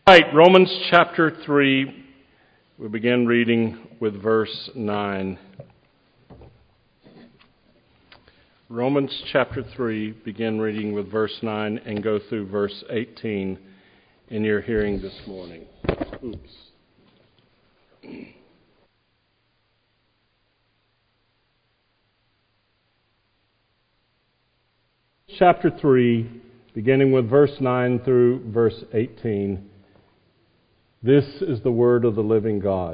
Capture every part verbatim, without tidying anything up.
Right, Romans chapter three, we begin reading with verse nine. Romans chapter three, begin reading with verse nine and go through verse eighteen in your hearing this morning. Oops. Chapter three, beginning with verse nine through verse eighteen. This is the word of the living God.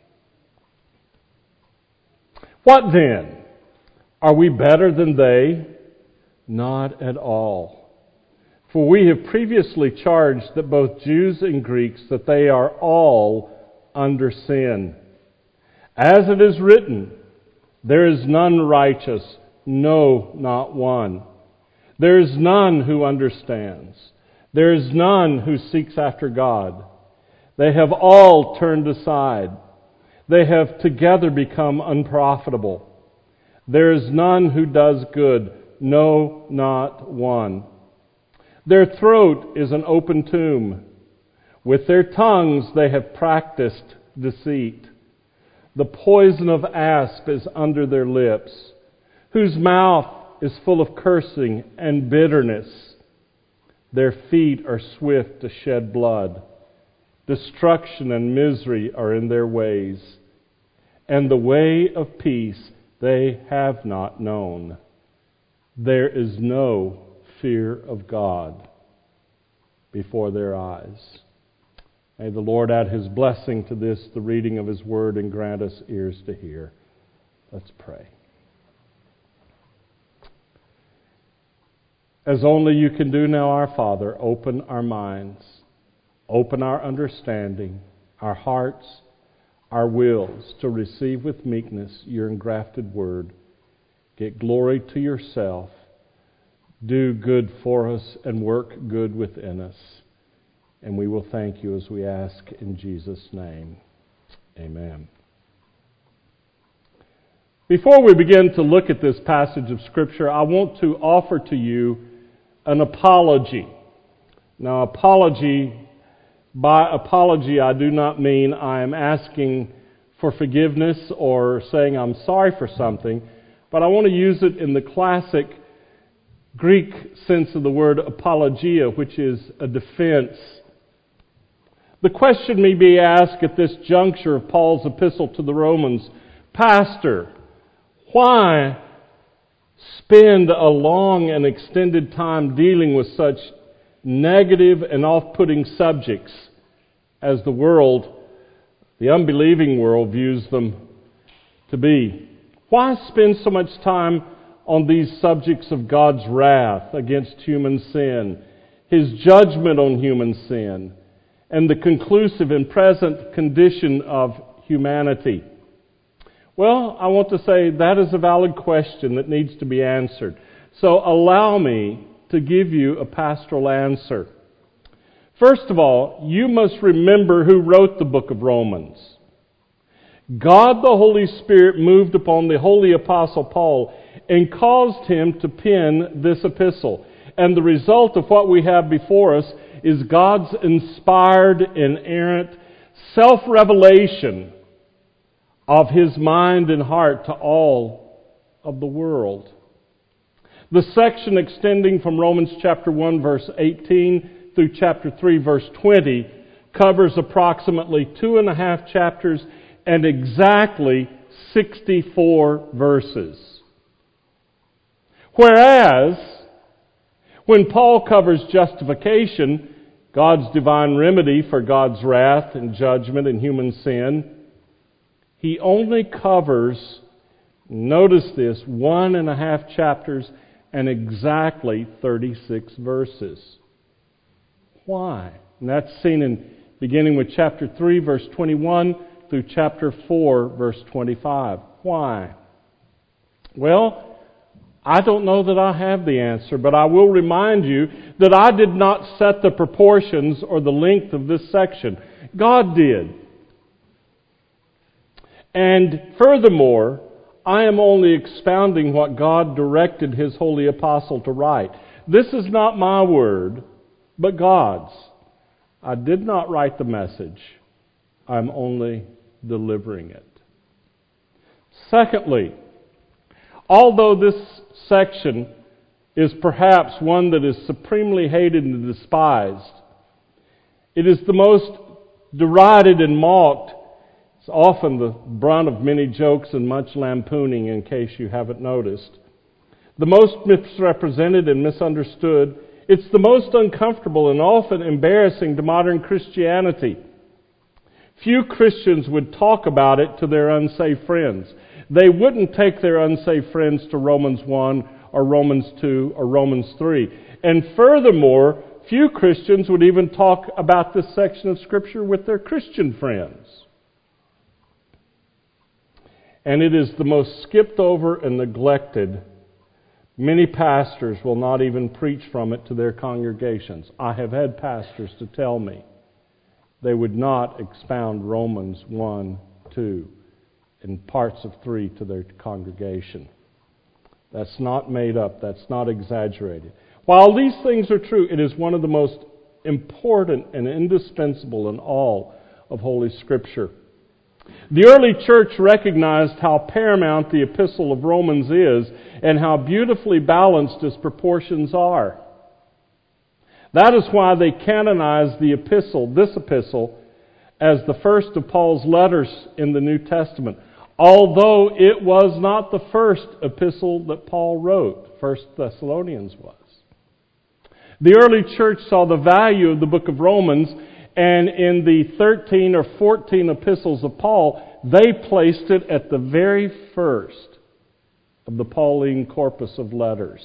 What then? Are we better than they? Not at all. For we have previously charged that both Jews and Greeks, that they are all under sin. As it is written, there is none righteous, no, not one. There is none who understands. There is none who seeks after God. They have all turned aside. They have together become unprofitable. There is none who does good, no, not one. Their throat is an open tomb. With their tongues they have practiced deceit. The poison of asp is under their lips, whose mouth is full of cursing and bitterness. Their feet are swift to shed blood. Destruction and misery are in their ways, and the way of peace they have not known. There is no fear of God before their eyes. May the Lord add His blessing to this, the reading of His Word, and grant us ears to hear. Let's pray. As only you can do now, our Father, open our minds. Open our understanding, our hearts, our wills to receive with meekness your engrafted word. Get glory to yourself. Do good for us and work good within us. And we will thank you as we ask in Jesus' name. Amen. Before we begin to look at this passage of Scripture, I want to offer to you an apology. Now, apology... By apology, I do not mean I am asking for forgiveness or saying I'm sorry for something, but I want to use it in the classic Greek sense of the word apologia, which is a defense. The question may be asked at this juncture of Paul's epistle to the Romans, Pastor, why spend a long and extended time dealing with such negative and off-putting subjects as the world, the unbelieving world, views them to be? Why spend so much time on these subjects of God's wrath against human sin, His judgment on human sin, and the conclusive and present condition of humanity? Well, I want to say that is a valid question that needs to be answered. So allow me to give you a pastoral answer. First of all, you must remember who wrote the book of Romans. God the Holy Spirit moved upon the holy apostle Paul and caused him to pen this epistle. And the result of what we have before us is God's inspired, inerrant self-revelation of His mind and heart to all of the world. The section extending from Romans chapter one, verse eighteen through chapter three, verse twenty covers approximately two and a half chapters and exactly sixty-four verses. Whereas, when Paul covers justification, God's divine remedy for God's wrath and judgment and human sin, he only covers, notice this, one and a half chapters and exactly thirty-six verses. Why? And that's seen in beginning with chapter three, verse twenty-one, through chapter four, verse twenty-five. Why? Well, I don't know that I have the answer, but I will remind you that I did not set the proportions or the length of this section. God did. And furthermore, I am only expounding what God directed His holy apostle to write. This is not my word, but God's. I did not write the message. I'm only delivering it. Secondly, although this section is perhaps one that is supremely hated and despised, it is the most derided and mocked. It's often the brunt of many jokes and much lampooning, in case you haven't noticed. The most misrepresented and misunderstood. It's the most uncomfortable and often embarrassing to modern Christianity. Few Christians would talk about it to their unsaved friends. They wouldn't take their unsaved friends to Romans one or Romans two or Romans three. And furthermore, few Christians would even talk about this section of Scripture with their Christian friends. And it is the most skipped over and neglected. Many pastors will not even preach from it to their congregations. I have had pastors to tell me they would not expound Romans one, two, and parts of three to their congregation. That's not made up. That's not exaggerated. While these things are true, it is one of the most important and indispensable in all of Holy Scripture. The early church recognized how paramount the epistle of Romans is and how beautifully balanced its proportions are. That is why they canonized the epistle, this epistle, as the first of Paul's letters in the New Testament, although it was not the first epistle that Paul wrote. First Thessalonians was. The early church saw the value of the book of Romans, and in the thirteen or fourteen epistles of Paul, they placed it at the very first of the Pauline corpus of letters.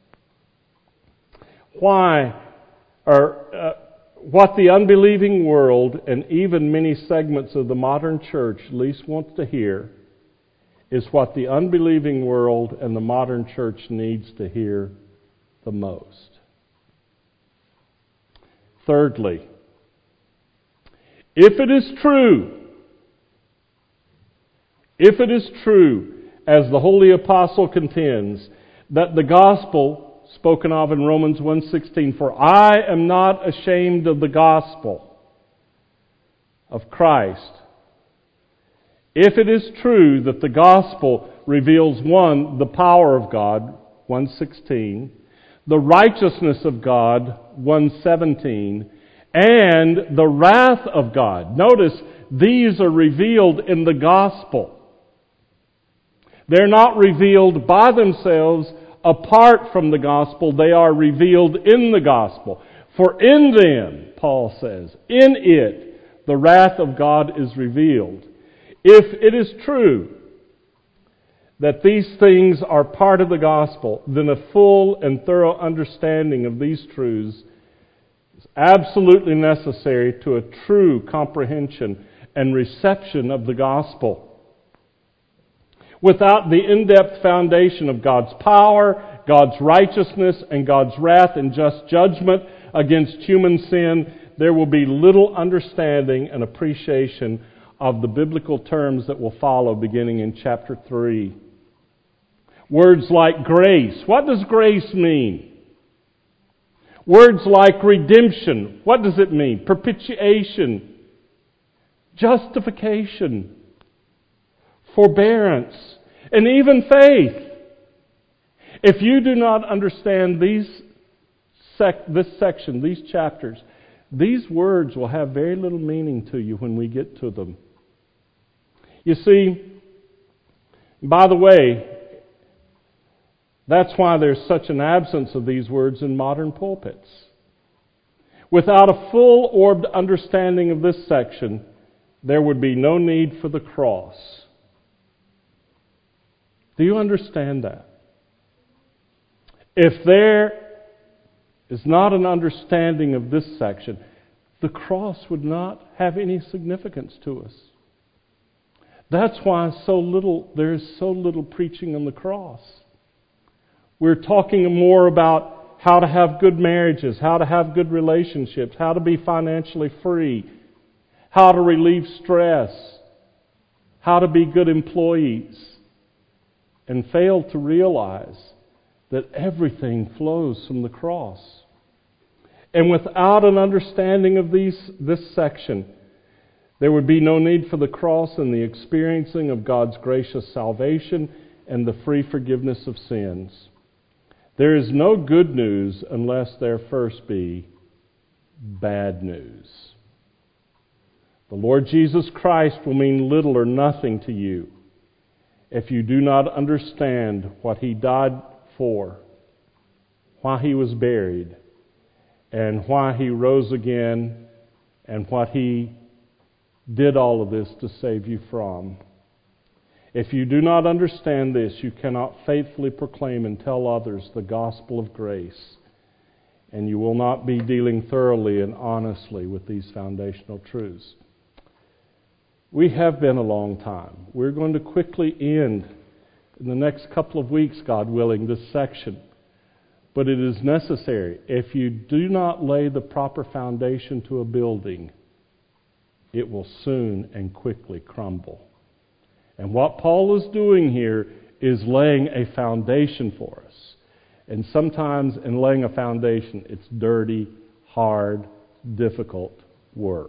Why, or uh, what the unbelieving world and even many segments of the modern church least wants to hear is what the unbelieving world and the modern church needs to hear the most. Thirdly, if it is true, if it is true, as the Holy Apostle contends, that the gospel spoken of in Romans one sixteen, for I am not ashamed of the gospel of Christ. If it is true that the gospel reveals, one, the power of God, one sixteen, the righteousness of God, one seventeen, and the wrath of God. Notice, these are revealed in the gospel. They're not revealed by themselves apart from the gospel. They are revealed in the gospel. For in them, Paul says, in it, the wrath of God is revealed. If it is true that these things are part of the gospel, then a full and thorough understanding of these truths is absolutely necessary to a true comprehension and reception of the gospel. Without the in-depth foundation of God's power, God's righteousness, and God's wrath and just judgment against human sin, there will be little understanding and appreciation of the biblical terms that will follow beginning in chapter three. Words like grace. What does grace mean? Words like redemption. What does it mean? Propitiation. Justification. Forbearance. And even faith. If you do not understand these sec- this section, these chapters, these words will have very little meaning to you when we get to them. You see, by the way, that's why there's such an absence of these words in modern pulpits. Without a full-orbed understanding of this section, there would be no need for the cross. Do you understand that? If there is not an understanding of this section, the cross would not have any significance to us. That's why so little there is so little preaching on the cross. We're talking more about how to have good marriages, how to have good relationships, how to be financially free, how to relieve stress, how to be good employees, and fail to realize that everything flows from the cross. And without an understanding of these, this section, there would be no need for the cross and the experiencing of God's gracious salvation and the free forgiveness of sins. There is no good news unless there first be bad news. The Lord Jesus Christ will mean little or nothing to you if you do not understand what He died for, why He was buried, and why He rose again, and what He did all of this to save you from. If you do not understand this, you cannot faithfully proclaim and tell others the gospel of grace, and you will not be dealing thoroughly and honestly with these foundational truths. We have been a long time. We're going to quickly end in the next couple of weeks, God willing, this section. But it is necessary. If you do not lay the proper foundation to a building, it will soon and quickly crumble. And what Paul is doing here is laying a foundation for us. And sometimes in laying a foundation, it's dirty, hard, difficult work.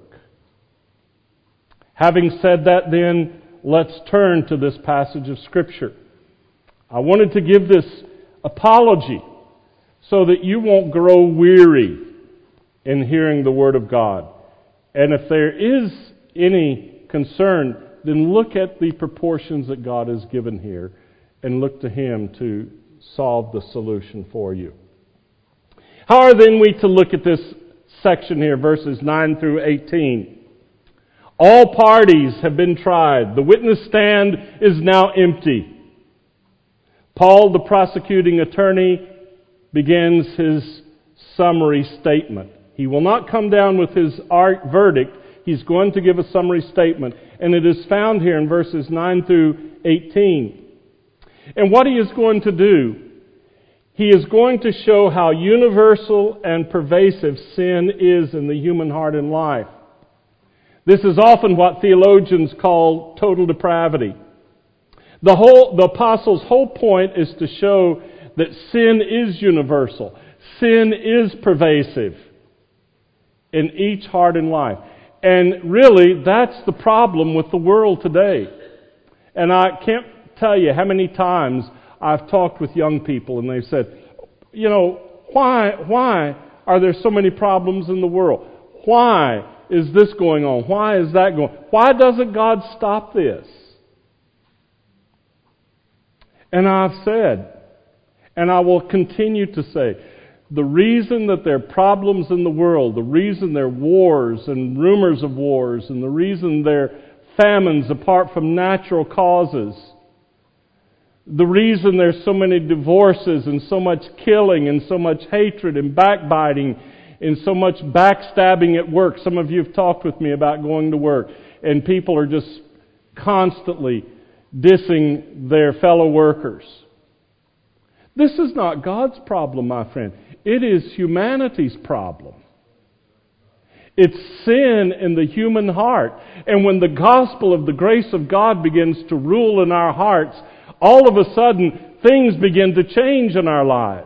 Having said that, then, let's turn to this passage of Scripture. I wanted to give this apology so that you won't grow weary in hearing the Word of God. And if there is any concern, then look at the proportions that God has given here and look to Him to solve the solution for you. How are then we to look at this section here, verses nine through eighteen? All parties have been tried. The witness stand is now empty. Paul, the prosecuting attorney, begins his summary statement. He will not come down with his verdict. He's going to give a summary statement. And it is found here in verses nine through eighteen. And what he is going to do, he is going to show how universal and pervasive sin is in the human heart and life. This is often what theologians call total depravity. The whole, the apostle's whole point is to show that sin is universal. Sin is pervasive in each heart and life. And really, that's the problem with the world today. And I can't tell you how many times I've talked with young people and they've said, you know, why, why are there so many problems in the world? Why is this going on? Why is that going on? Why doesn't God stop this? And I've said, and I will continue to say, the reason that there are problems in the world, the reason there are wars and rumors of wars, and the reason there are famines apart from natural causes, the reason there's so many divorces and so much killing and so much hatred and backbiting and so much backstabbing at work. Some of you have talked with me about going to work, and people are just constantly dissing their fellow workers. This is not God's problem, my friend. It is humanity's problem. It's sin in the human heart. And when the gospel of the grace of God begins to rule in our hearts, all of a sudden things begin to change in our lives.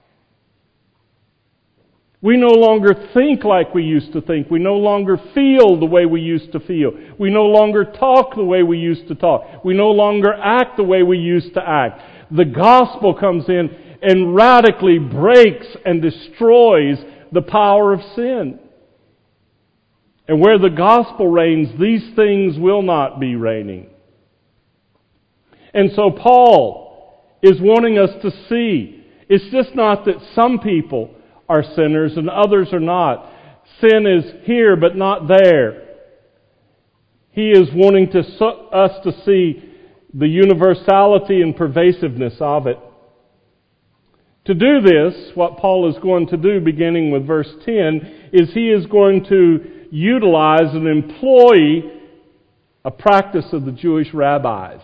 We no longer think like we used to think. We no longer feel the way we used to feel. We no longer talk the way we used to talk. We no longer act the way we used to act. The gospel comes in and radically breaks and destroys the power of sin. And where the gospel reigns, these things will not be reigning. And so Paul is wanting us to see, it's just not that some people are sinners and others are not. Sin is here but not there. He is wanting to, us to see the universality and pervasiveness of it. To do this, what Paul is going to do, beginning with verse ten, is he is going to utilize and employ a practice of the Jewish rabbis.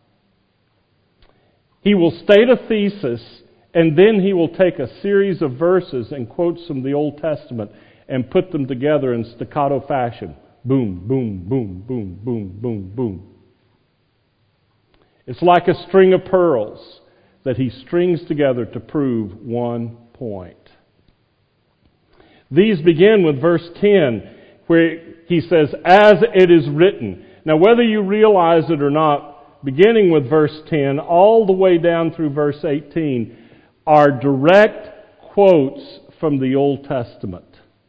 He will state a thesis, and then he will take a series of verses and quotes from the Old Testament and put them together in staccato fashion. Boom, boom, boom, boom, boom, boom, boom. It's like a string of pearls that he strings together to prove one point. These begin with verse ten, where he says, as it is written. Now, whether you realize it or not, beginning with verse ten, all the way down through verse eighteen, are direct quotes from the Old Testament.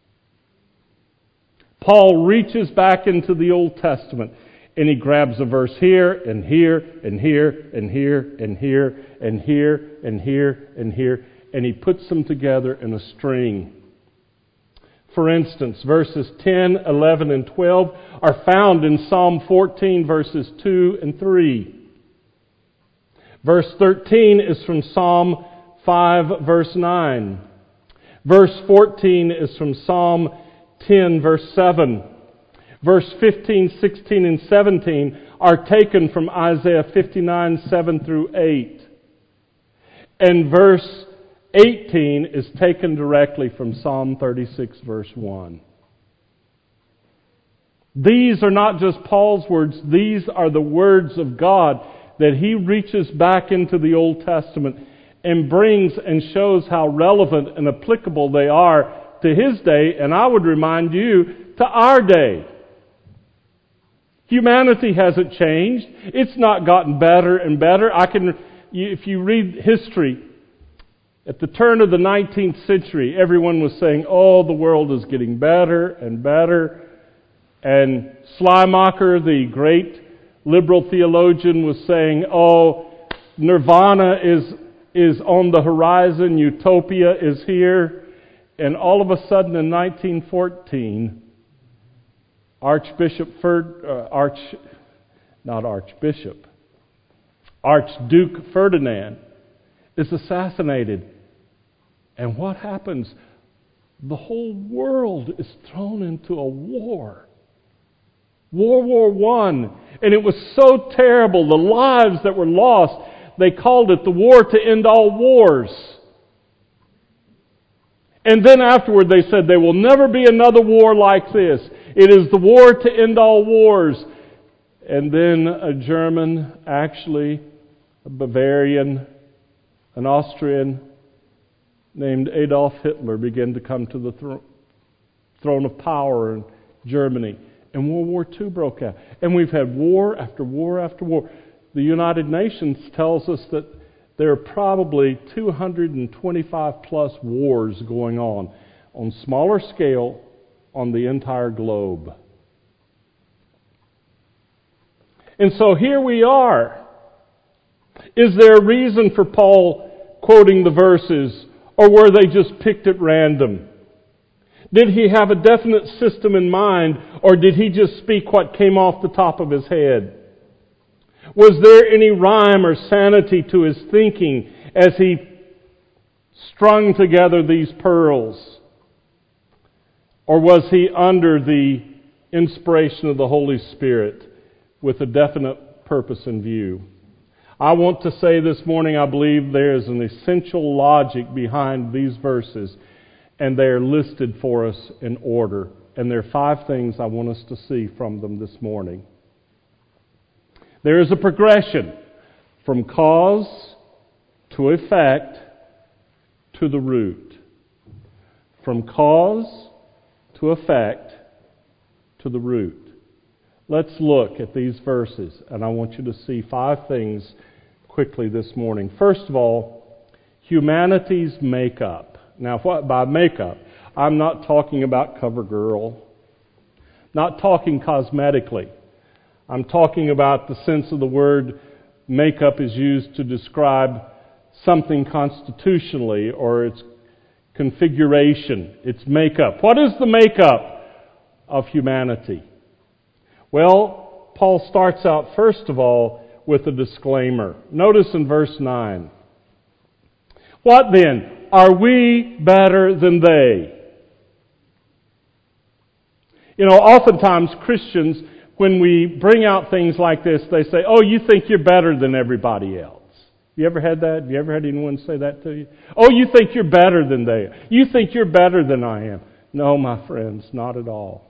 Paul reaches back into the Old Testament, and he grabs a verse here, and here, and here, and here, and here, and here, and here, and here, and he puts them together in a string. For instance, verses ten, eleven, and twelve are found in Psalm fourteen, verses two and three. Verse thirteen is from Psalm five, verse nine. Verse fourteen is from Psalm ten, verse seven. Verse fifteen, sixteen, and seventeen are taken from Isaiah fifty-nine, seven through eight. And verse eighteen is taken directly from Psalm thirty-six, verse one. These are not just Paul's words, these are the words of God that he reaches back into the Old Testament and brings and shows how relevant and applicable they are to his day, and I would remind you, to our day. Humanity hasn't changed. It's not gotten better and better. I can, if you read history, at the turn of the nineteenth century, everyone was saying, oh, the world is getting better and better. And Schleiermacher, the great liberal theologian, was saying, oh, nirvana is, is on the horizon, utopia is here. And all of a sudden in nineteen fourteen, Archbishop Ferd, uh, Arch, not Archbishop, Archduke Ferdinand is assassinated. And what happens? The whole world is thrown into a war. World War One. And it was so terrible. The lives that were lost, they called it the war to end all wars. And then afterward they said there will never be another war like this. It is the war to end all wars. And then a German, actually a Bavarian, an Austrian named Adolf Hitler began to come to the thro- throne of power in Germany. And World War Two broke out. And we've had war after war after war. The United Nations tells us that there are probably two hundred twenty-five plus wars going on, on smaller scale, on the entire globe. And so here we are. Is there a reason for Paul quoting the verses, or were they just picked at random? Did he have a definite system in mind, or did he just speak what came off the top of his head? Was there any rhyme or sanity to his thinking as he strung together these pearls? Or was he under the inspiration of the Holy Spirit with a definite purpose in view? I want to say this morning, I believe there is an essential logic behind these verses, and they are listed for us in order. And there are five things I want us to see from them this morning. There is a progression from cause to effect to the root. From cause to effect to the root. Let's look at these verses, and I want you to see five things quickly this morning. First of all, humanity's makeup. Now, what by makeup? I'm not talking about CoverGirl. Not talking cosmetically. I'm talking about the sense of the word makeup is used to describe something constitutionally or its configuration, its makeup. What is the makeup of humanity? Well, Paul starts out first of all with a disclaimer. Notice in verse nine. What then? Are we better than they? You know, oftentimes Christians, when we bring out things like this, they say, oh, you think you're better than everybody else. You ever had that? Have you ever had anyone say that to you? Oh, you think you're better than they are. You think you're better than I am. No, my friends, not at all.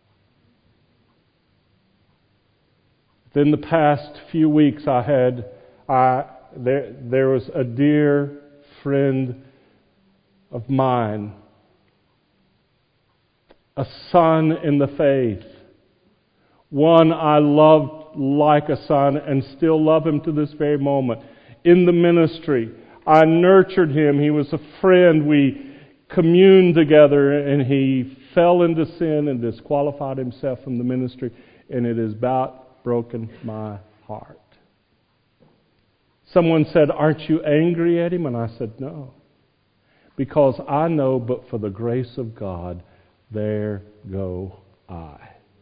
Within the past few weeks, I had, I, there, there was a dear friend of mine a son in the faith, one I loved like a son and still love him to this very moment. In the ministry, I nurtured him. He was a friend. We communed together, and he fell into sin and disqualified himself from the ministry, and it has about broken my heart. Someone said, "Aren't you angry at him?" And I said, "No. Because I know, but for the grace of God, there go I."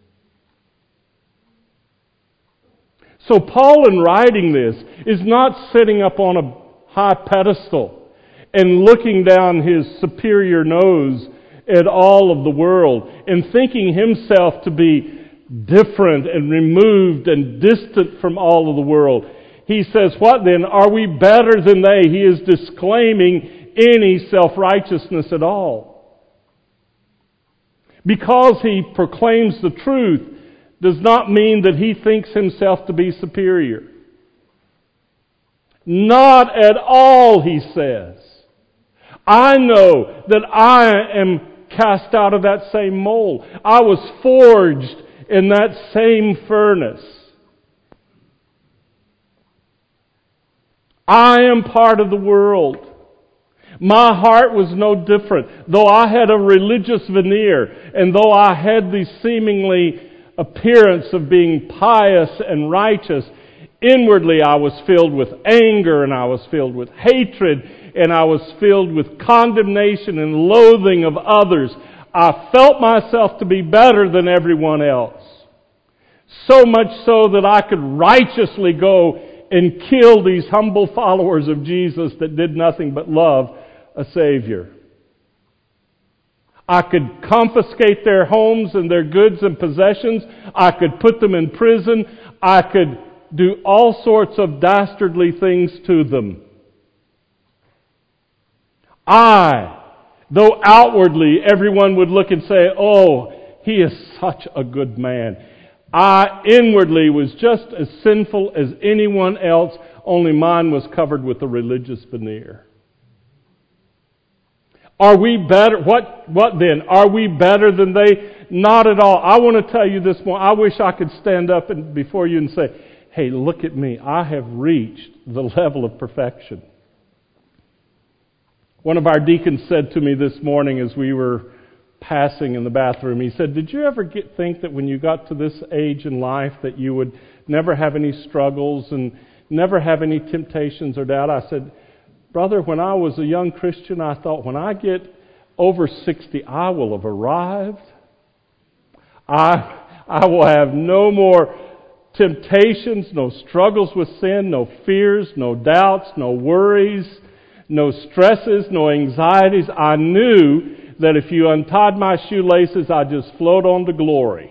So Paul, in writing this, is not sitting up on a high pedestal and looking down his superior nose at all of the world and thinking himself to be different and removed and distant from all of the world. He says, what then? Are we better than they? He is disclaiming any self-righteousness at all. Because he proclaims the truth does not mean that he thinks himself to be superior. Not at all, he says. I know that I am cast out of that same mold. I was forged in that same furnace. I am part of the world. My heart was no different. Though I had a religious veneer, and though I had the seemingly appearance of being pious and righteous, inwardly I was filled with anger, and I was filled with hatred, and I was filled with condemnation and loathing of others. I felt myself to be better than everyone else. So much so that I could righteously go and kill these humble followers of Jesus that did nothing but love a Savior. I could confiscate their homes and their goods and possessions. I could put them in prison. I could do all sorts of dastardly things to them. I, though outwardly everyone would look and say, "Oh, he is such a good man," I inwardly was just as sinful as anyone else, only mine was covered with a religious veneer. Are we better? What, what then? Are we better than they? Not at all. I want to tell you this more. I wish I could stand up and, before you and say, "Hey, look at me. I have reached the level of perfection." One of our deacons said to me this morning as we were passing in the bathroom, he said, "Did you ever get, think that when you got to this age in life that you would never have any struggles and never have any temptations or doubt?" I said, "Brother, when I was a young Christian, I thought when I get over sixty, I will have arrived. I, I will have no more temptations, no struggles with sin, no fears, no doubts, no worries, no stresses, no anxieties. I knew that if you untied my shoelaces, I'd just float on to glory."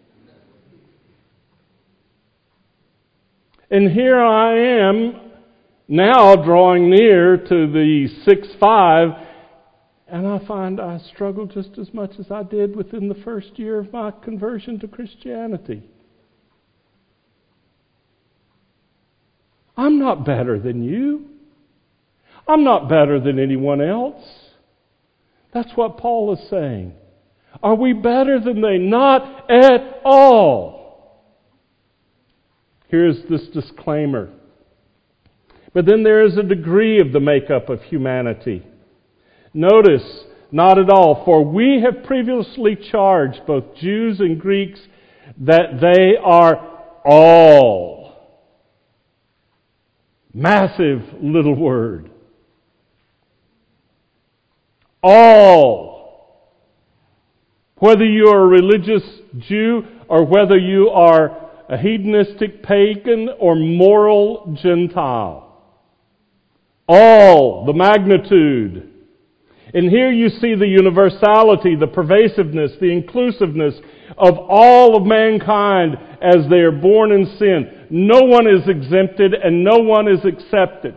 And here I am, now drawing near to the six five, and I find I struggle just as much as I did within the first year of my conversion to Christianity. I'm not better than you. I'm not better than anyone else. That's what Paul is saying. Are we better than they? Not at all. Here's this disclaimer. But then there is a degree of the makeup of humanity. Notice, not at all. For we have previously charged both Jews and Greeks that they are all. Massive little word. All. Whether you are a religious Jew or whether you are a hedonistic pagan or moral Gentile. All, the magnitude. And here you see the universality, the pervasiveness, the inclusiveness of all of mankind as they are born in sin. No one is exempted and no one is accepted.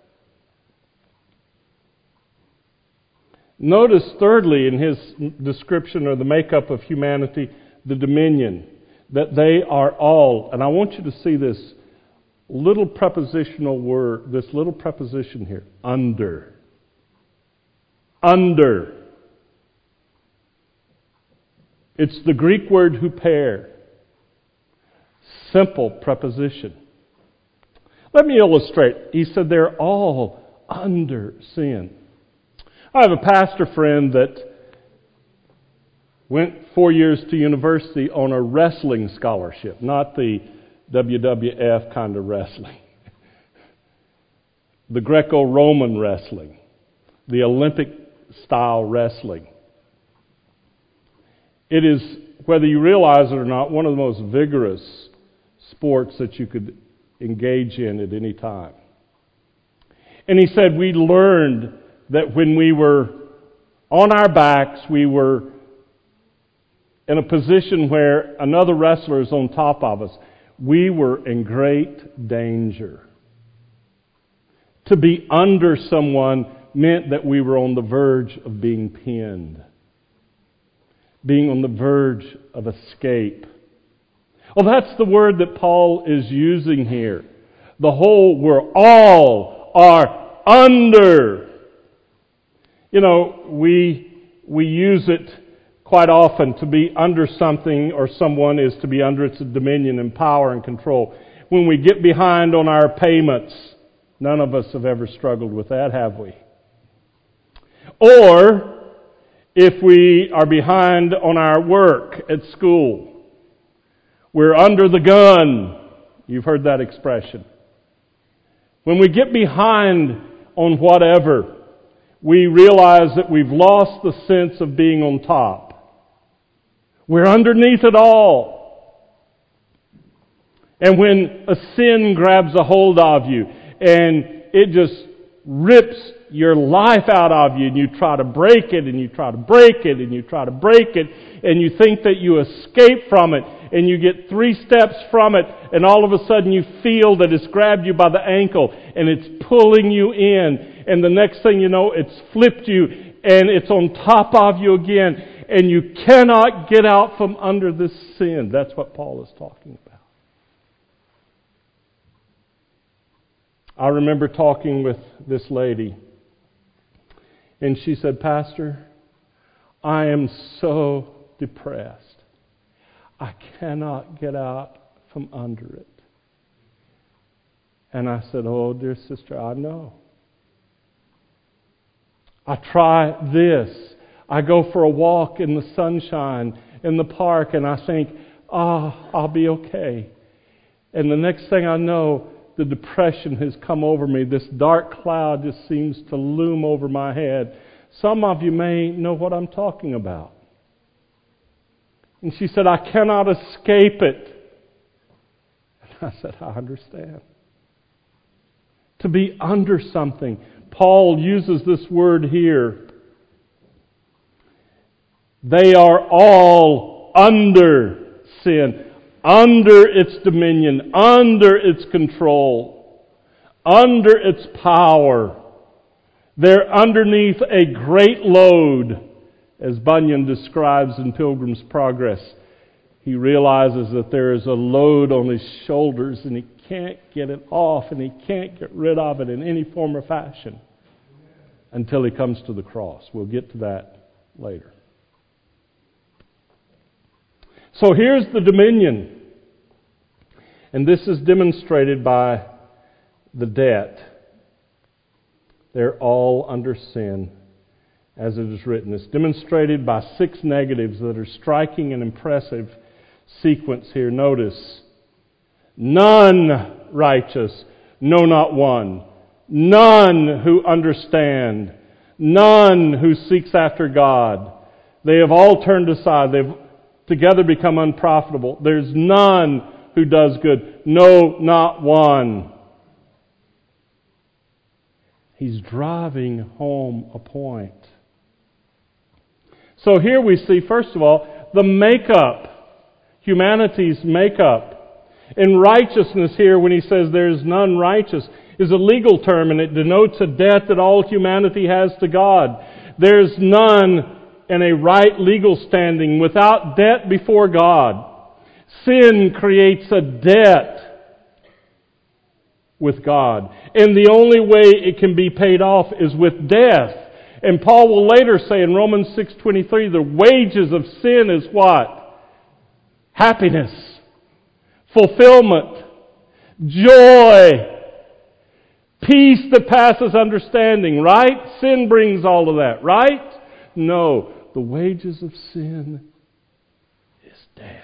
Notice thirdly in his description of the makeup of humanity, the dominion, that they are all. And I want you to see this little prepositional word, this little preposition here, under. Under. It's the Greek word huper. Simple preposition. Let me illustrate. He said they're all under sin. I have a pastor friend that went four years to university on a wrestling scholarship, not the W W F kind of wrestling. The Greco-Roman wrestling, the Olympic-style wrestling. It is, whether you realize it or not, one of the most vigorous sports that you could engage in at any time. And he said we learned that when we were on our backs, we were in a position where another wrestler is on top of us. We were in great danger. To be under someone meant that we were on the verge of being pinned, being on the verge of escape. Well, that's the word that Paul is using here. The whole, we're all are under. You know, we we use it quite often. To be under something or someone is to be under its dominion and power and control. When we get behind on our payments, none of us have ever struggled with that, have we? Or if we are behind on our work at school, we're under the gun. You've heard that expression. When we get behind on whatever, we realize that we've lost the sense of being on top. We're underneath it all. And when a sin grabs a hold of you and it just rips your life out of you and you try to break it and you try to break it and you try to break it and you think that you escape from it and you get three steps from it and all of a sudden you feel that it's grabbed you by the ankle and it's pulling you in and the next thing you know it's flipped you and it's on top of you again and you cannot get out from under this sin. That's what Paul is talking about. I remember talking with this lady, and she said, Pastor, I am so depressed. I cannot get out from under it. And I said, oh, dear sister, I know. I try this. I go for a walk in the sunshine in the park, and I think, ah, oh, I'll be okay. And the next thing I know, the depression has come over me. This dark cloud just seems to loom over my head. Some of you may know what I'm talking about. And she said, I cannot escape it. And I said, I understand. To be under something. Paul uses this word here. They are all under sin. Under its dominion, under its control, under its power. They're underneath a great load, as Bunyan describes in Pilgrim's Progress. He realizes that there is a load on his shoulders and he can't get it off and he can't get rid of it in any form or fashion until he comes to the cross. We'll get to that later. So here's the dominion. And this is demonstrated by the debt. They're all under sin, as it is written. It's demonstrated by six negatives that are striking and impressive sequence here. Notice, none righteous, no, not one. None who understand. None who seeks after God. They have all turned aside. They've together become unprofitable. There's none who does good. No, not one. He's driving home a point. So here we see, first of all, the makeup, humanity's makeup. In righteousness here, when he says there is none righteous, is a legal term, and it denotes a debt that all humanity has to God. There's none in a right legal standing without debt before God. Sin creates a debt with God. And the only way it can be paid off is with death. And Paul will later say in Romans six twenty-three, the wages of sin is what? Happiness, fulfillment, joy, peace that passes understanding, right? Sin brings all of that, right? No, the wages of sin is death.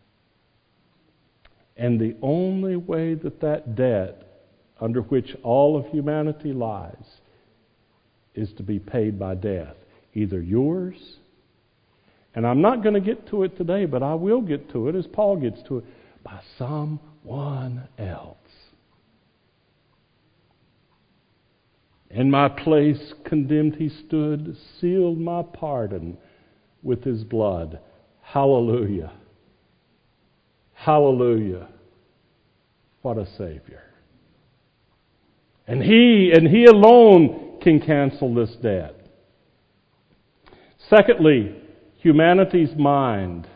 And the only way that that debt, under which all of humanity lies, is to be paid by death. Either yours, and I'm not going to get to it today, but I will get to it as Paul gets to it, by someone else. In my place condemned he stood, sealed my pardon with his blood. Hallelujah. Hallelujah. What a Savior. And He, and He alone can cancel this debt. Secondly, humanity's mind.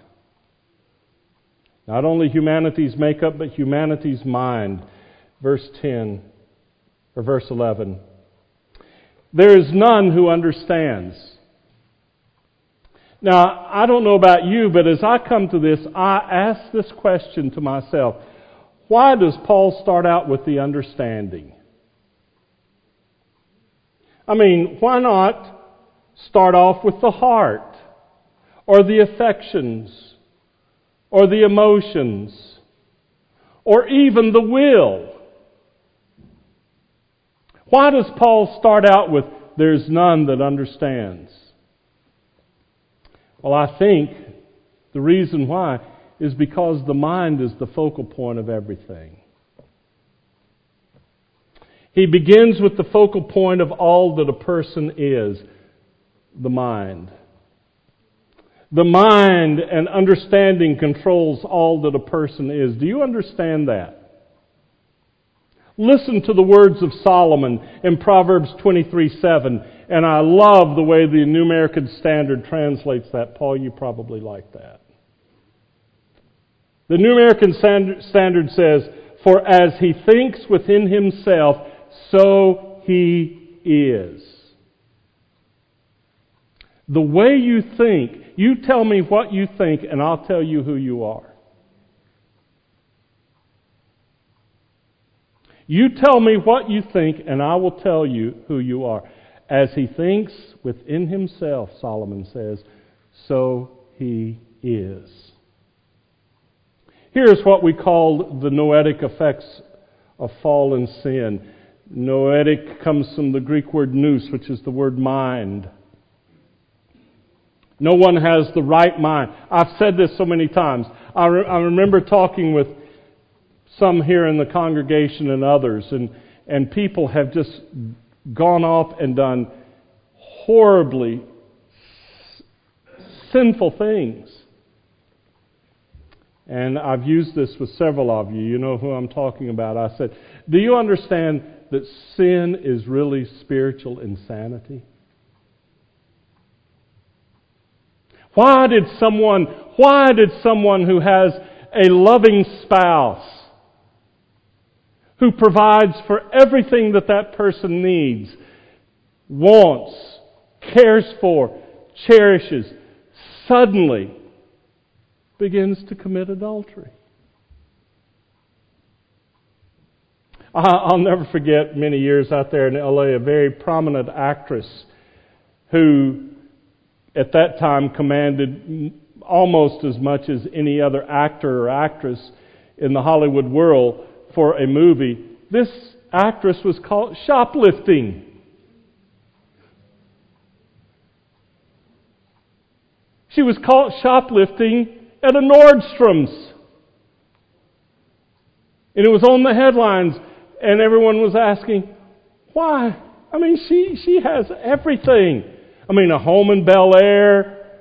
Not only humanity's makeup, but humanity's mind. Verse ten, or verse eleven. There is none who understands. Now, I don't know about you, but as I come to this, I ask this question to myself. Why does Paul start out with the understanding? I mean, why not start off with the heart, or the affections, or the emotions, or even the will? Why does Paul start out with, there's none that understands? Well, I think the reason why is because the mind is the focal point of everything. He begins with the focal point of all that a person is, the mind. The mind and understanding controls all that a person is. Do you understand that? Listen to the words of Solomon in Proverbs twenty-three seven, and I love the way the New American Standard translates that. Paul, you probably like that. The New American Standard says, "For as he thinks within himself, so he is." The way you think, you tell me what you think, and I'll tell you who you are. You tell me what you think, and I will tell you who you are. As he thinks within himself, Solomon says, so he is. Here's what we call the noetic effects of fallen sin. Noetic comes from the Greek word nous, which is the word mind. No one has the right mind. I've said this so many times. I, re- I remember talking with some here in the congregation and others, and, and people have just gone off and done horribly s- sinful things. And I've used this with several of you. You know who I'm talking about. I said, do you understand that sin is really spiritual insanity? Why did someone, why did someone who has a loving spouse, who provides for everything that that person needs, wants, cares for, cherishes, suddenly begins to commit adultery? I'll never forget many years out there in L A, a very prominent actress who at that time commanded almost as much as any other actor or actress in the Hollywood world for a movie. This actress was caught shoplifting. She was caught shoplifting at a Nordstrom's. And it was on the headlines, and everyone was asking, why? I mean, she, she has everything. I mean, a home in Bel Air,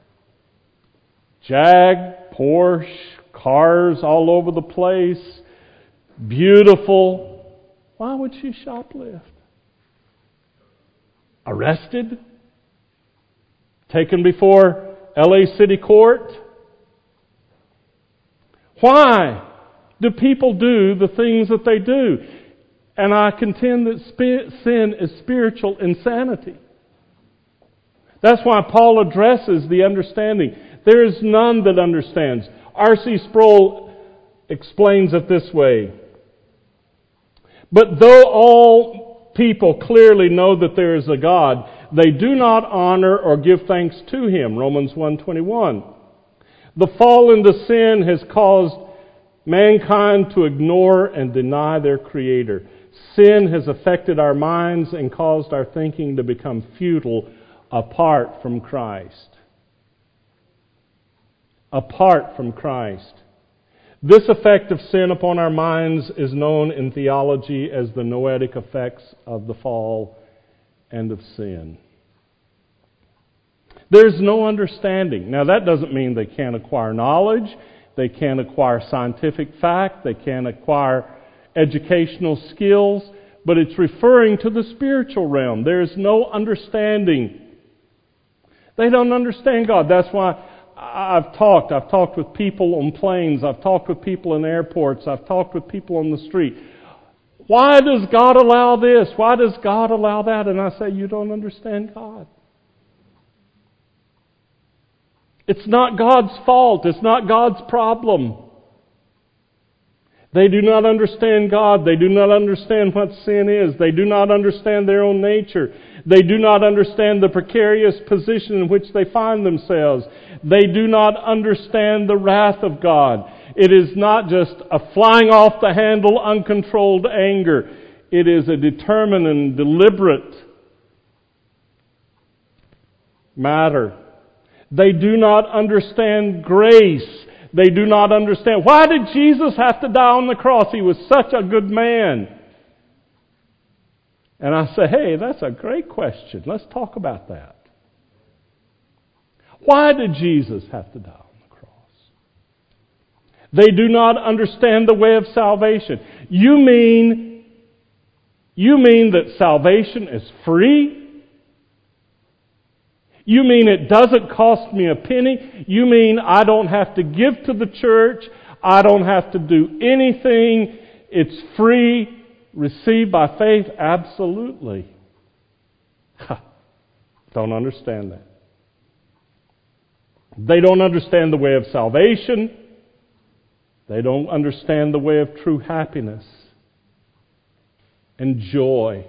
Jag, Porsche, cars all over the place, beautiful. Why would she shoplift? Arrested? Taken before L A City Court? Why do people do the things that they do? And I contend that sin is spiritual insanity. That's why Paul addresses the understanding. There is none that understands. R C Sproul explains it this way. But though all people clearly know that there is a God, they do not honor or give thanks to Him. Romans one twenty-one. The fall into sin has caused mankind to ignore and deny their Creator. Sin has affected our minds and caused our thinking to become futile apart from Christ. Apart from Christ. This effect of sin upon our minds is known in theology as the noetic effects of the fall and of sin. There's no understanding. Now that doesn't mean they can't acquire knowledge, they can't acquire scientific fact, they can't acquire educational skills, but it's referring to the spiritual realm. There's no understanding. They don't understand God. That's why I've talked. I've talked with people on planes. I've talked with people in airports. I've talked with people on the street. Why does God allow this? Why does God allow that? And I say, you don't understand God. It's not God's fault. It's not God's problem. They do not understand God. They do not understand what sin is. They do not understand their own nature. They do not understand the precarious position in which they find themselves. They do not understand the wrath of God. It is not just a flying off the handle, uncontrolled anger. It is a determined and deliberate matter. They do not understand grace. They do not understand. Why did Jesus have to die on the cross? He was such a good man. And I say, hey, that's a great question. Let's talk about that. Why did Jesus have to die on the cross? They do not understand the way of salvation. You mean, you mean that salvation is free? You mean it doesn't cost me a penny? You mean I don't have to give to the church? I don't have to do anything? It's free, received by faith? Absolutely. Don't understand that. They don't understand the way of salvation. They don't understand the way of true happiness and joy.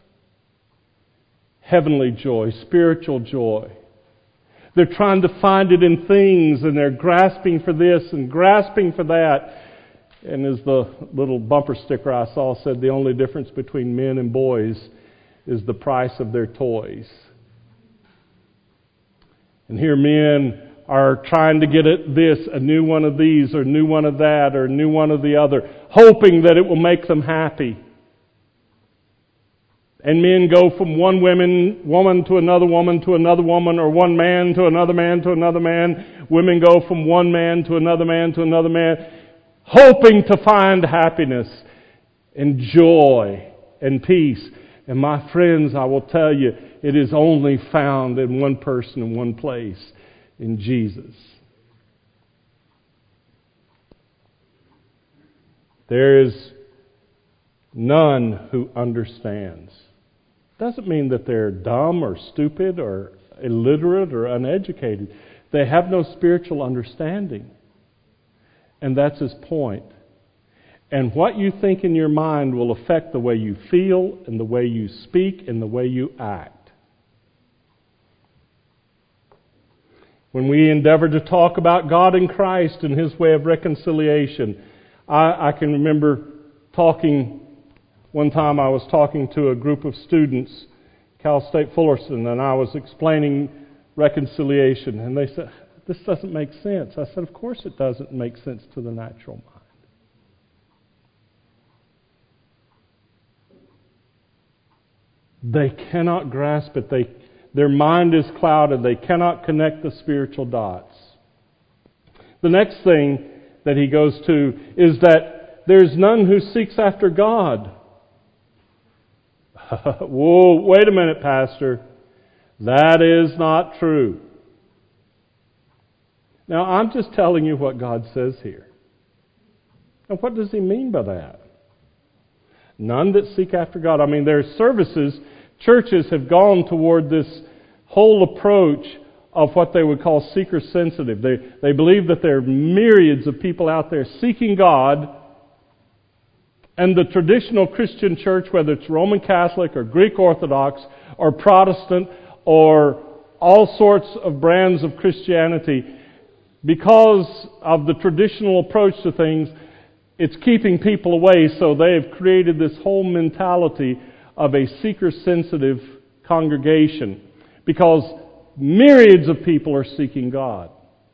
Heavenly joy, spiritual joy. They're trying to find it in things, and they're grasping for this and grasping for that. And as the little bumper sticker I saw said, the only difference between men and boys is the price of their toys. And here men are trying to get at this, a new one of these, or a new one of that, or a new one of the other, hoping that it will make them happy. And men go from one woman, woman to another woman to another woman, or one man to another man to another man. Women go from one man to another man to another man, hoping to find happiness and joy and peace. And my friends, I will tell you, it is only found in one person in one place, in Jesus. There is none who understands. Doesn't mean that they're dumb or stupid or illiterate or uneducated. They have no spiritual understanding. And that's his point. And what you think in your mind will affect the way you feel and the way you speak and the way you act. When we endeavor to talk about God in Christ and His way of reconciliation, I, I can remember talking. One time I was talking to a group of students, Cal State Fullerton, and I was explaining reconciliation. And they said, this doesn't make sense. I said, of course it doesn't make sense to the natural mind. They cannot grasp it. They, their mind is clouded. They cannot connect the spiritual dots. The next thing that he goes to is that there's none who seeks after God. Whoa, wait a minute, Pastor. That is not true. Now, I'm just telling you what God says here. And what does He mean by that? None that seek after God. I mean, there are services, churches have gone toward this whole approach of what they would call seeker-sensitive. They, they believe that there are myriads of people out there seeking God, and the traditional Christian church, whether it's Roman Catholic or Greek Orthodox or Protestant or all sorts of brands of Christianity, because of the traditional approach to things, it's keeping people away, so they have created this whole mentality of a seeker-sensitive congregation, because myriads of people are seeking God.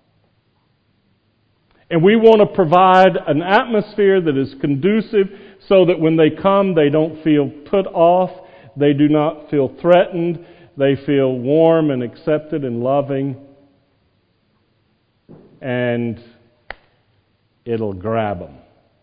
And we want to provide an atmosphere that is conducive so that when they come, they don't feel put off, they do not feel threatened, they feel warm and accepted and loving, and it'll grab them.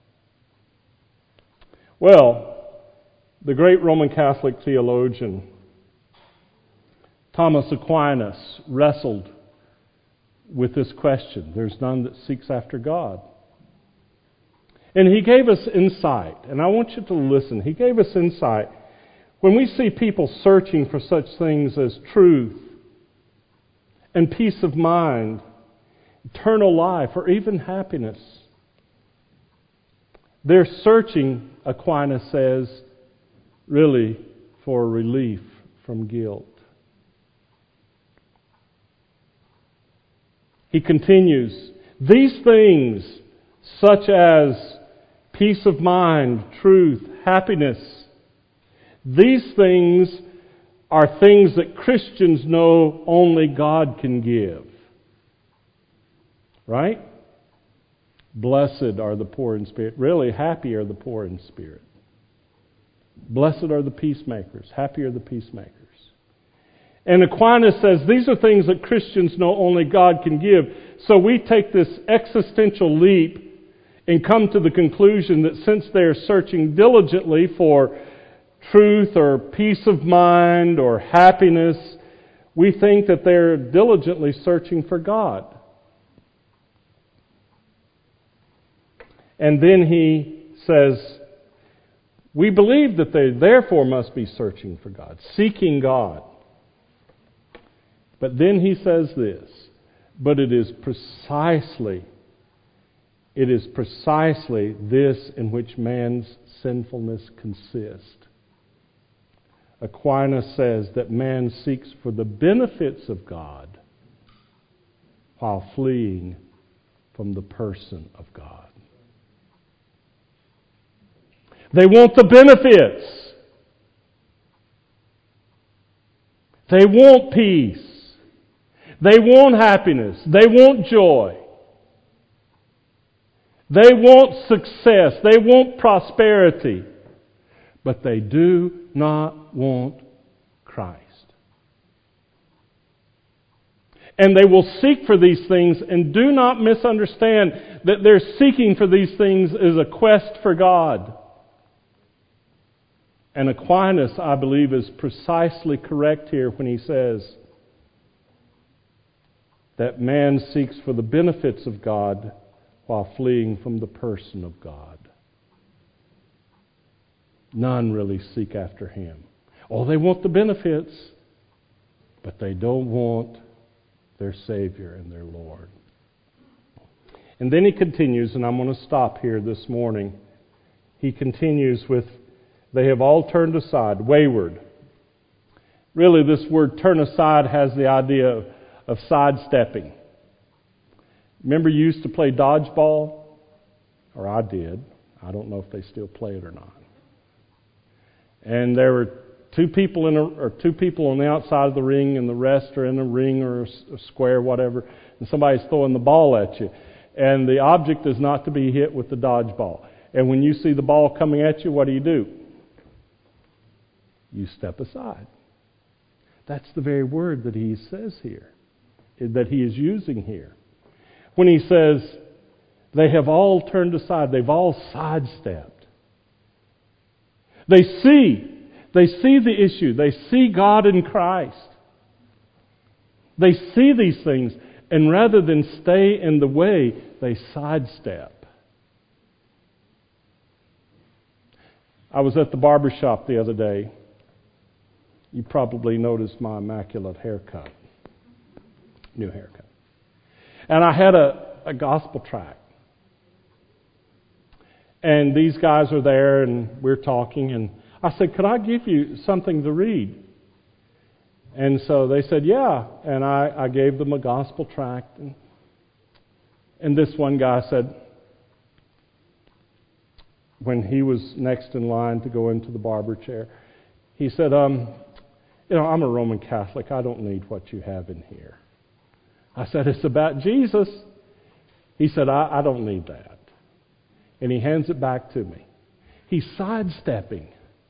Well, the great Roman Catholic theologian Thomas Aquinas wrestled with this question. There's none that seeks after God. And he gave us insight, and I want you to listen. He gave us insight. When we see people searching for such things as truth and peace of mind, eternal life, or even happiness, they're searching, Aquinas says, really for relief from guilt. He continues, these things, such as peace of mind, truth, happiness, these things are things that Christians know only God can give. Right? Blessed are the poor in spirit. Really, happy are the poor in spirit. Blessed are the peacemakers. Happy are the peacemakers. And Aquinas says these are things that Christians know only God can give. So we take this existential leap and come to the conclusion that since they are searching diligently for truth or peace of mind or happiness, we think that they're diligently searching for God. And then he says, we believe that they therefore must be searching for God, seeking God. But then he says this, but it is precisely, it is precisely this in which man's sinfulness consists. Aquinas says that man seeks for the benefits of God while fleeing from the person of God. They want the benefits. They want peace. They want happiness. They want joy. They want success. They want prosperity. But they do not want Christ. And they will seek for these things, and do not misunderstand that their seeking for these things is a quest for God. And Aquinas, I believe, is precisely correct here when he says that man seeks for the benefits of God while fleeing from the person of God. None really seek after Him. Oh, they want the benefits, but they don't want their Savior and their Lord. And then he continues, and I'm going to stop here this morning. He continues with, they have all turned aside, wayward. Really, this word turn aside has the idea of, of sidestepping. Remember you used to play dodgeball? Or I did. I don't know if they still play it or not. And there were two people in a, or two people on the outside of the ring, and the rest are in a ring or a square, whatever, and somebody's throwing the ball at you. And the object is not to be hit with the dodgeball. And when you see the ball coming at you, what do you do? You step aside. That's the very word that he says here, that he is using here. When he says, they have all turned aside, they've all sidestepped. They see, they see the issue, they see God in Christ. They see these things, and rather than stay in the way, they sidestep. I was at the barber shop the other day, You probably noticed my immaculate haircut. New haircut. And I had a, a gospel tract. And these guys are there, and we're talking, and I said, could I give you something to read? And so they said, yeah. And I, I gave them a gospel tract. And, and this one guy said, when he was next in line to go into the barber chair, he said, um, you know, I'm a Roman Catholic. I don't need what you have in here. I said, it's about Jesus. He said, I, I don't need that. And he hands it back to me. He's sidestepping.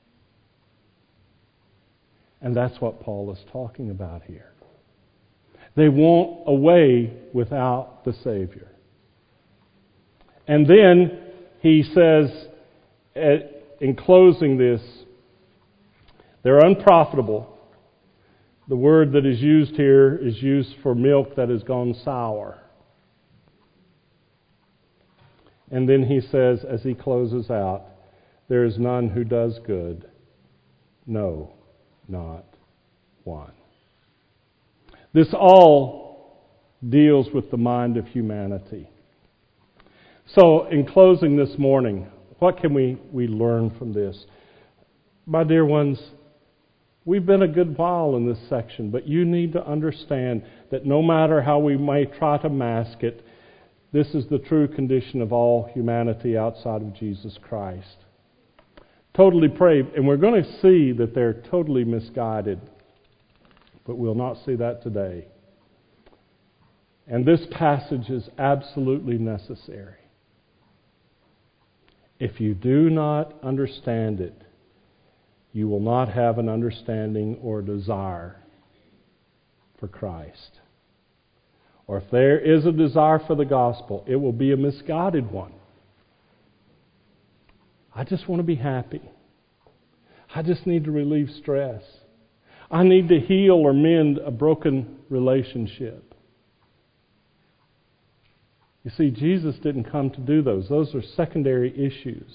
And that's what Paul is talking about here. They want a way without the Savior. And then he says, in closing this, they're unprofitable. The word that is used here is used for milk that has gone sour. And then he says, as he closes out, there is none who does good. No, not one. This all deals with the mind of humanity. So, in closing this morning, what can we, we learn from this? My dear ones, we've been a good while in this section, but you need to understand that no matter how we may try to mask it, this is the true condition of all humanity outside of Jesus Christ. Totally depraved, and we're going to see that they're totally misguided, but we'll not see that today. And this passage is absolutely necessary. If you do not understand it, you will not have an understanding or desire for Christ. Or if there is a desire for the gospel, it will be a misguided one. I just want to be happy. I just need to relieve stress. I need to heal or mend a broken relationship. You see, Jesus didn't come to do those. Those are secondary issues.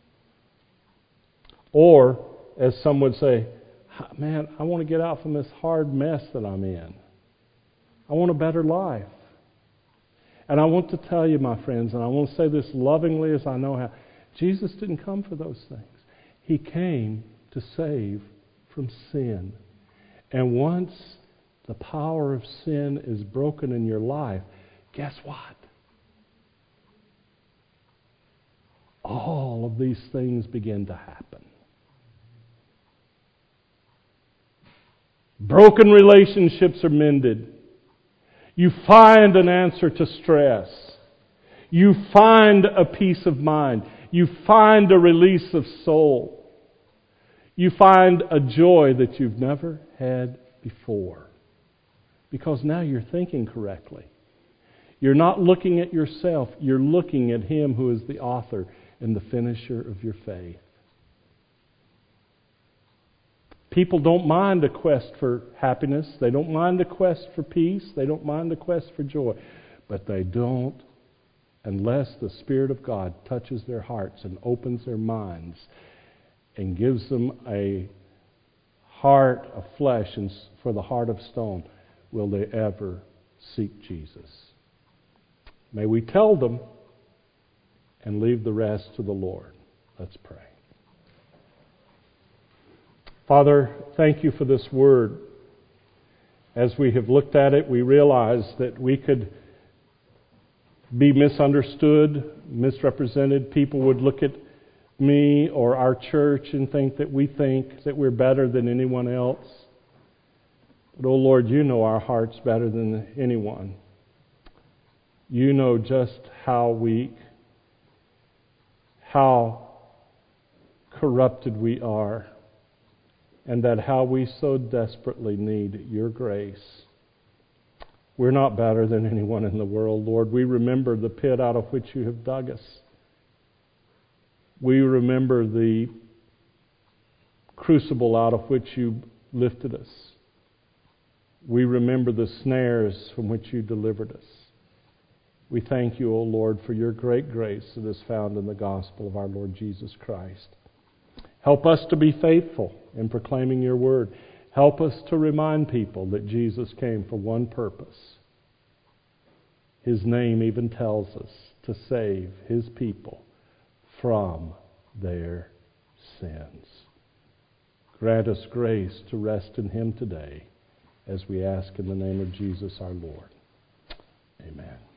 Or, as some would say, man, I want to get out from this hard mess that I'm in. I want a better life. And I want to tell you, my friends, and I want to say this lovingly as I know how, Jesus didn't come for those things. He came to save from sin. And once the power of sin is broken in your life, guess what? All of these things begin to happen. Broken relationships are mended. You find an answer to stress. You find a peace of mind. You find a release of soul. You find a joy that you've never had before. Because now you're thinking correctly. You're not looking at yourself. You're looking at Him who is the author and the finisher of your faith. People don't mind a quest for happiness. They don't mind a quest for peace. They don't mind a quest for joy. But they don't unless the Spirit of God touches their hearts and opens their minds and gives them a heart of flesh and for the heart of stone, will they ever seek Jesus. May we tell them and leave the rest to the Lord. Let's pray. Father, thank you for this word. As we have looked at it, we realize that we could be misunderstood, misrepresented. People would look at me or our church and think that we think that we're better than anyone else. But, oh Lord, you know our hearts better than anyone. You know just how weak, how corrupted we are, and that how we so desperately need your grace. We're not better than anyone in the world, Lord. We remember the pit out of which you have dug us. We remember the crucible out of which you lifted us. We remember the snares from which you delivered us. We thank you, O Lord, for your great grace that is found in the gospel of our Lord Jesus Christ. Help us to be faithful in proclaiming your word. Help us to remind people that Jesus came for one purpose. His name even tells us to save His people from their sins. Grant us grace to rest in Him today, as we ask in the name of Jesus our Lord. Amen.